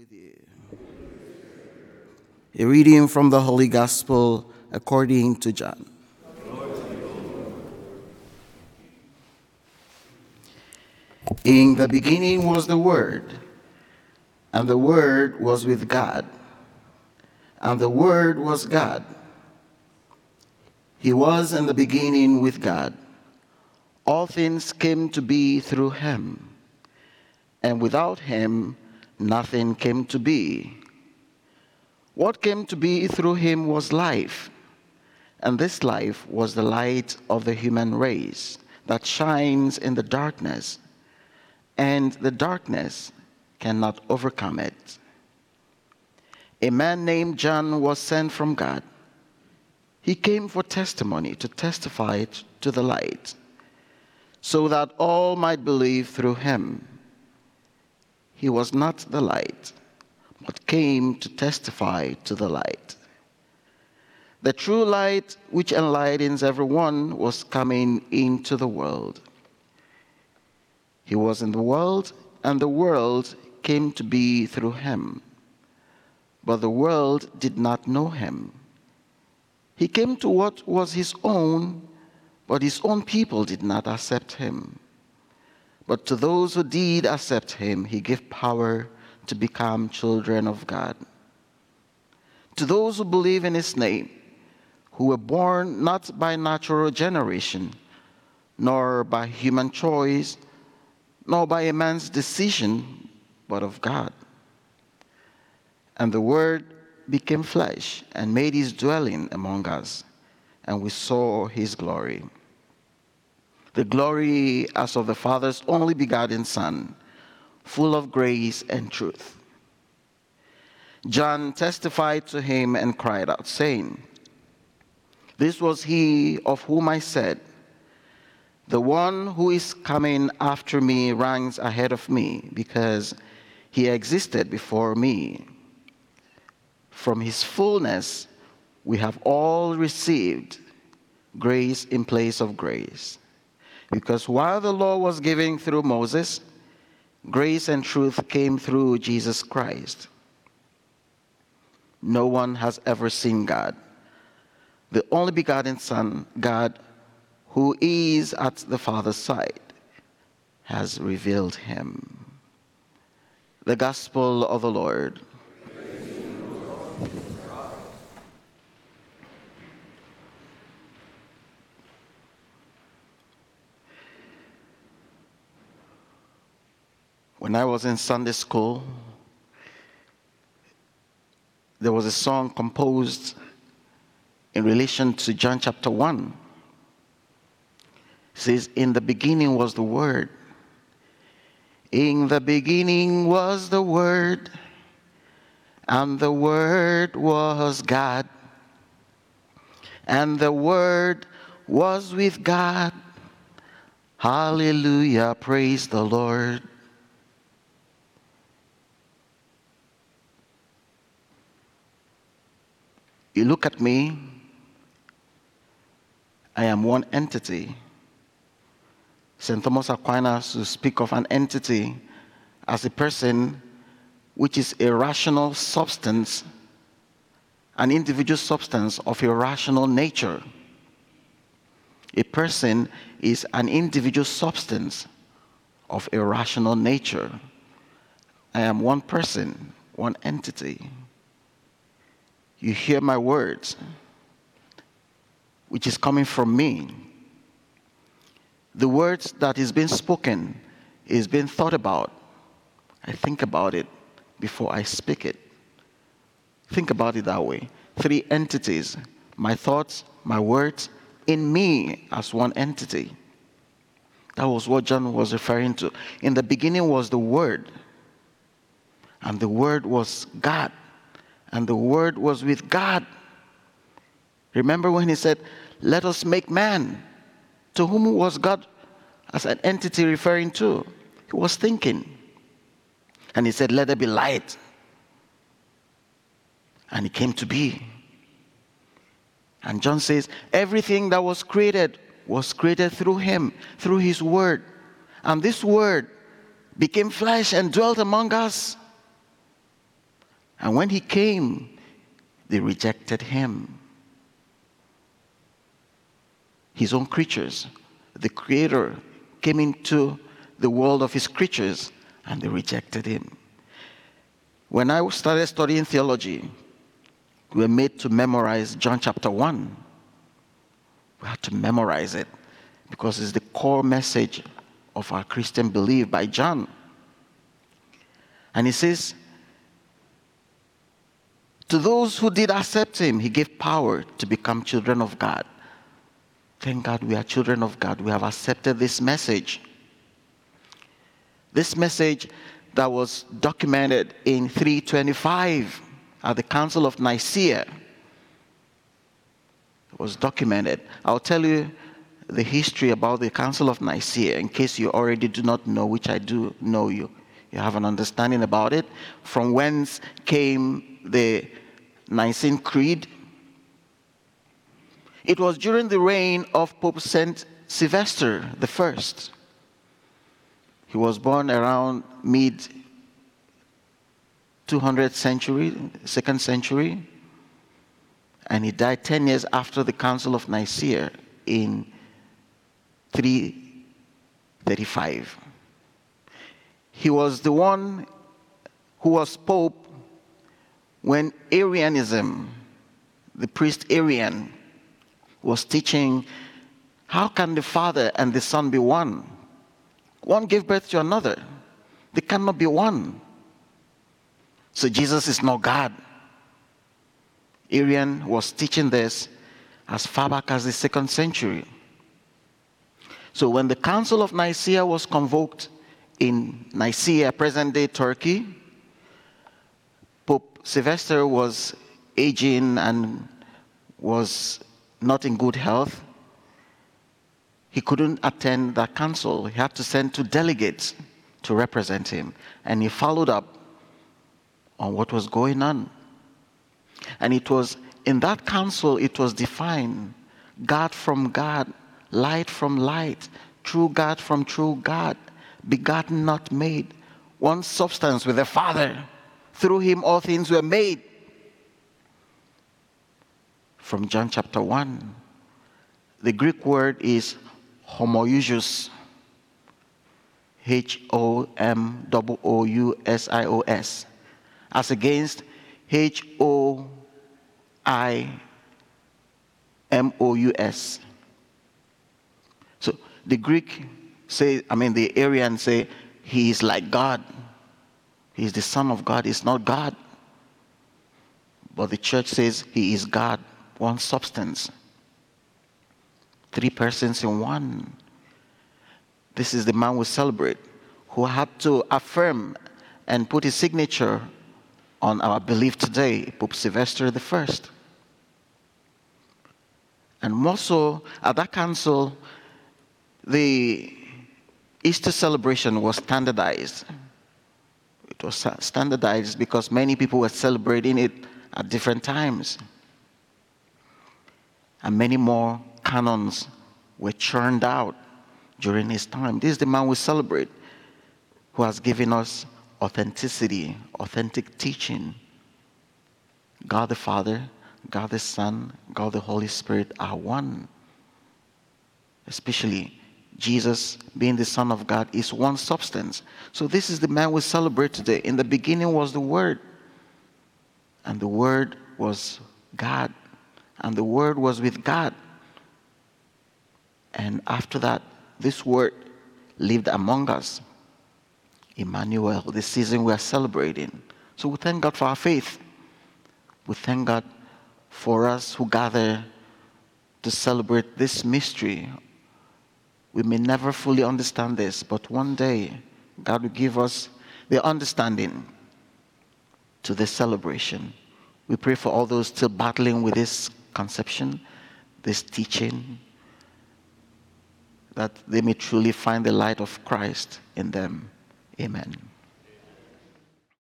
with you. A reading from the Holy Gospel according to John. In the beginning was the Word, and the Word was with God, and the Word was God. He was in the beginning with God. All things came to be through him, and without him nothing came to be. What came to be through him was life, and this life was the light of the human race that shines in the darkness, and the darkness cannot overcome it. A man named John was sent from God. He came for testimony, to testify to the light, so that all might believe through him. He was not the light, but came to testify to the light. The true light, which enlightens everyone, was coming into the world. He was in the world, and the world came to be through him, but the world did not know him. He came to what was his own, but his own people did not accept him. But to those who did accept him, he gave power to become children of God. To those who believe in his name, who were born not by natural generation, nor by human choice, nor by a man's decision, but of God. And the Word became flesh and made his dwelling among us, and we saw his glory. The glory as of the Father's only begotten Son, full of grace and truth. John testified to him and cried out, saying, "This was he of whom I said, 'The one who is coming after me ranks ahead of me, because he existed before me.' From his fullness we have all received grace in place of grace. Because while the law was given through Moses, grace and truth came through Jesus Christ. No one has ever seen God, the only begotten Son, God, who is at the Father's side, has revealed him." The Gospel of the Lord. When I was in Sunday school, there was a song composed in relation to John chapter 1. It says, "In the beginning was the Word. In the beginning was the Word, and the Word was God. And the Word was with God. Hallelujah, praise the Lord." You look at me, I am one entity. St. Thomas Aquinas would speak of an entity as a person which is a rational substance, an individual substance of a rational nature. A person is an individual substance of a rational nature. I am one person, one entity. You hear my words, which is coming from me. The words that is being spoken is being thought about. I think about it before I speak it. Think about it that way. Three entities, my thoughts, my words, in me as one entity. That was what John was referring to. In the beginning was the Word, and the Word was God, and the Word was with God. Remember when he said, "Let us make man"? To whom was God as an entity referring to? He was thinking. And he said, "Let there be light." And it came to be. And John says, everything that was created through him, through his Word. And this Word became flesh and dwelt among us. And when he came, they rejected him. His own creatures, the Creator, came into the world of his creatures, and they rejected him. When I started studying theology, we were made to memorize John chapter 1. We had to memorize it because it's the core message of our Christian belief by John. And he says, to those who did accept him, he gave power to become children of God. Thank God we are children of God. We have accepted this message. This message that was documented in 325 at the Council of Nicaea. It was documented. I'll tell you the history about the Council of Nicaea in case you already do not know, which I do know you. You have an understanding about it. From whence came the Nicene Creed. It was during the reign of Pope Saint Sylvester I. He was born around mid-200th century, 2nd century, and he died 10 years after the Council of Nicaea in 335. He was the one who was Pope when Arianism, the priest Arian, was teaching, how can the Father and the Son be one? One gave birth to another. They cannot be one. So Jesus is not God. Arian was teaching this as far back as the 2nd century. So when the Council of Nicaea was convoked in Nicaea, present-day Turkey, Pope Sylvester was aging and was not in good health. He couldn't attend that council. He had to send 2 delegates to represent him. And he followed up on what was going on. And it was in that council, it was defined, God from God, light from light, true God from true God, begotten, not made, one substance with the Father. Through him all things were made. From John chapter 1. The Greek word is homoousios. Homoousios. As against hoimous. So the Greek say, the Arians say, he is like God. He is the Son of God. He's not God. But the church says he is God, one substance. 3 persons in one. This is the man we celebrate, who had to affirm and put his signature on our belief today, Pope Sylvester I. And more so, at that council, the Easter celebration was standardized. It was standardized because many people were celebrating it at different times. And many more canons were churned out during his time. This is the man we celebrate, who has given us authenticity, authentic teaching. God the Father, God the Son, God the Holy Spirit are one. Especially Jesus, being the Son of God, is one substance. So this is the man we celebrate today. In the beginning was the Word, and the Word was God, and the Word was with God. And after that, this Word lived among us. Emmanuel, the season we are celebrating. So we thank God for our faith. We thank God for us who gather to celebrate this mystery. We may never fully understand this, but one day God will give us the understanding to this celebration. We pray for all those still battling with this conception, this teaching, that they may truly find the light of Christ in them. Amen.